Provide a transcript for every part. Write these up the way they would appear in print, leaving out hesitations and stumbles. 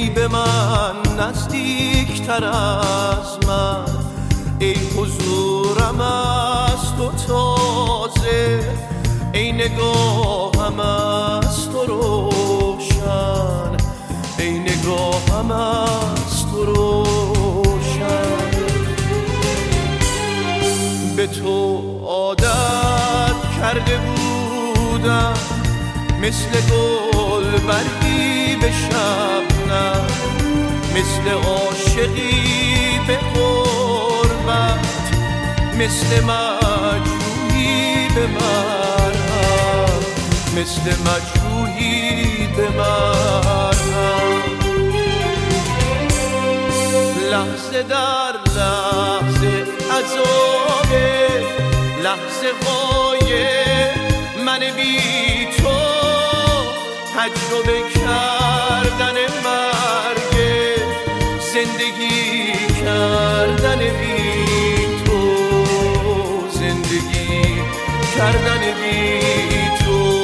به من نزدیکتر از من، ای حضورم از تو تازه، ای نگاهم از تو روشن، ای نگاهم از تو روشن. به تو عادت کرده بودم مثل گل برگی به شبنم، مثل عاشقی به قربت، مثل مجروحی به مرهم، مثل مجروحی به مرهم. لحظه در لحظه عذابه، لحظه های من بی تو، تجربه کردن مرگ، زندگی کردن بی تو، زندگی کردن بی تو.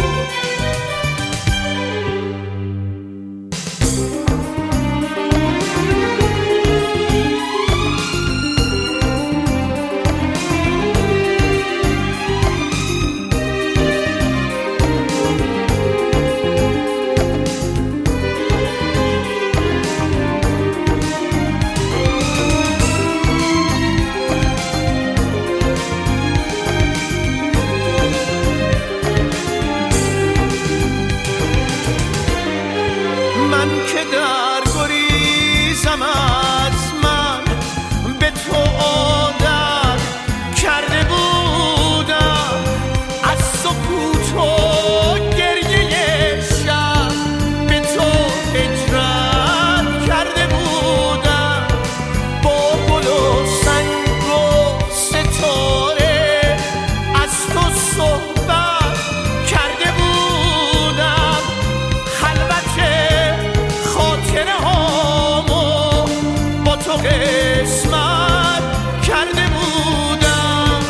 من که در گریزم از من، به تو عادت کرده بودم، از سکوت و گریه شب به تو هجرت کرده بودم، با گل و سنگ و ستاره از تو صحبت کرده بودم، خلوت خاطره هامو با تو قسمت کرده بودم.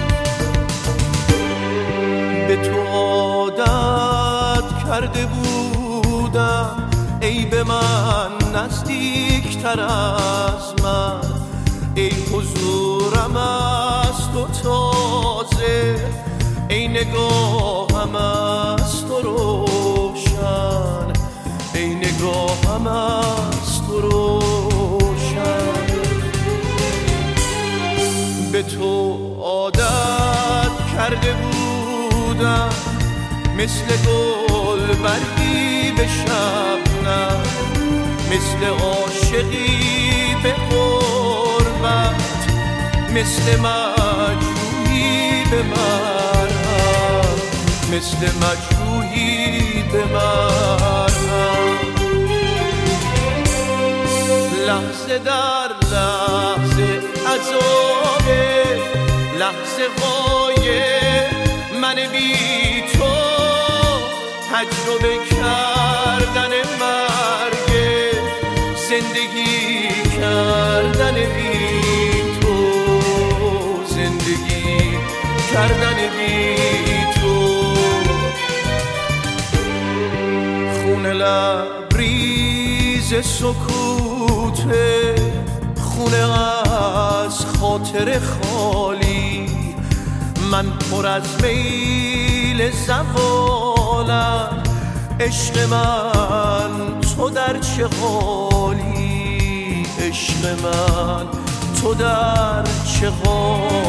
به تو عادت کرده بودم، ای به من نزدیکتر از من، ای حضورم از تو تازه، ای نگاهم از تو روشن، ای نگاهم از تو روشن. به تو عادت کرده بودم مثل گل برگی به شبنم، مثل عاشقی به قربت، مثل مجروحی به مرهم، مثل مجروحی به مرهم. لحظه در لحظه عذابه، لحظه های من بی تو، تجربه کردن مرگ، زندگی کردن بی تو، زندگی کردن بی تو. خونه لبریز سکوته، خونه از خاطر خالی، من پر از میل زوالم، عشق من تو در چه حالی، عشق من تو در چه حالی.